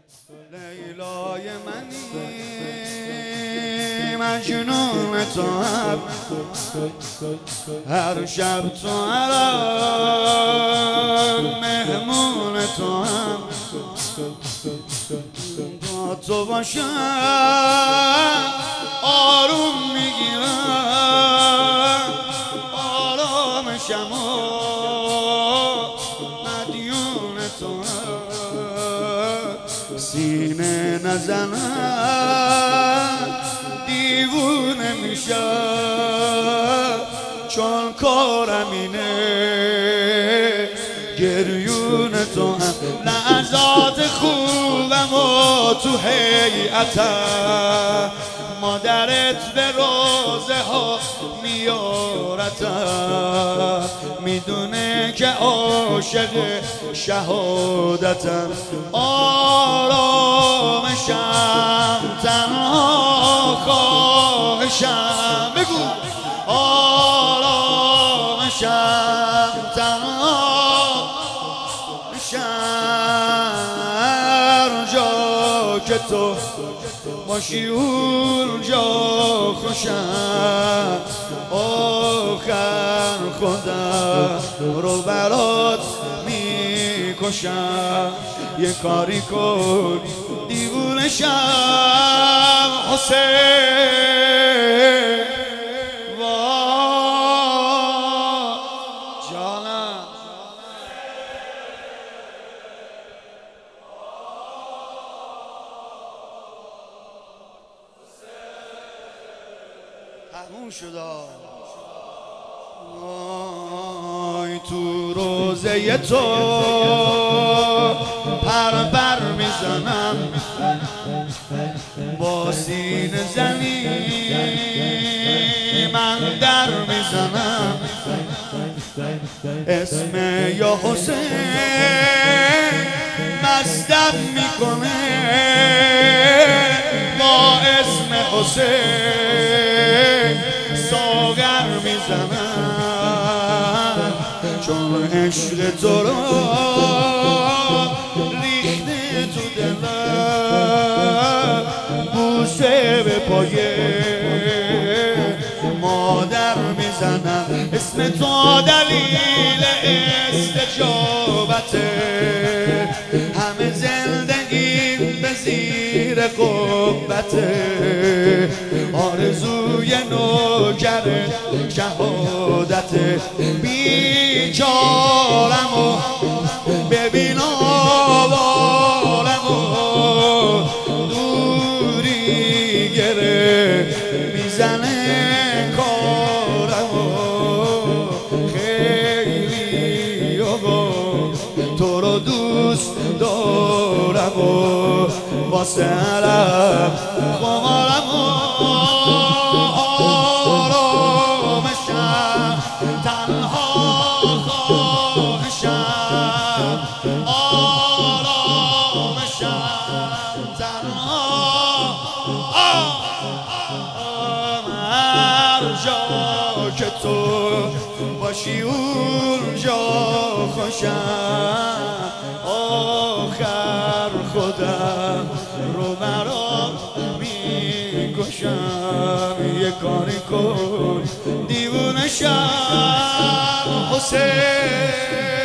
لیلای منی مجنون تو هم، هر شب تو الان مهمون تو هم. با تو باشم آروم میگیرم، آرامشم و مدیون تو هم. سینه نزنم دیوونه میشم، چون کارم اینه گریون تو هم. لحظات خوبم و تو هیئتم، مادرت به روزه ها میارتم، میدونه که عاشق شهادتم. آرامشم تنها خواهشم، بگو آرامشم تنها هر جا که تو باشی اونجا خوشم. آخر خودم رو برات میکشم. یه کاری کن دیوونه شم حسین. وای جانم تموم شد. آی تو روزه تو پر میزنم، با سینه زنی من در میزنم. اسم یا حسین مستم میکنه، با اسم حسین ساغر میزنم. چون عشق تو رو ریخته تو دلم، بوسه به پایه مادر میزنم. اسم تو دلیل استجابته، همه زندگی به زیر قبته. آرزوی نوکر شهادته، بیچارم و ببین آوارم و دوری گره میزنه کارم و خیلی تو رو دوست دارم و واسه علم خمارم و آرامشم تنها خواهشم. آرامشم تنها هر جا که تو باشی اونجا خوشم. آخر خودم رو برات میکشم. یه کاری کن دیوونه شم حسین.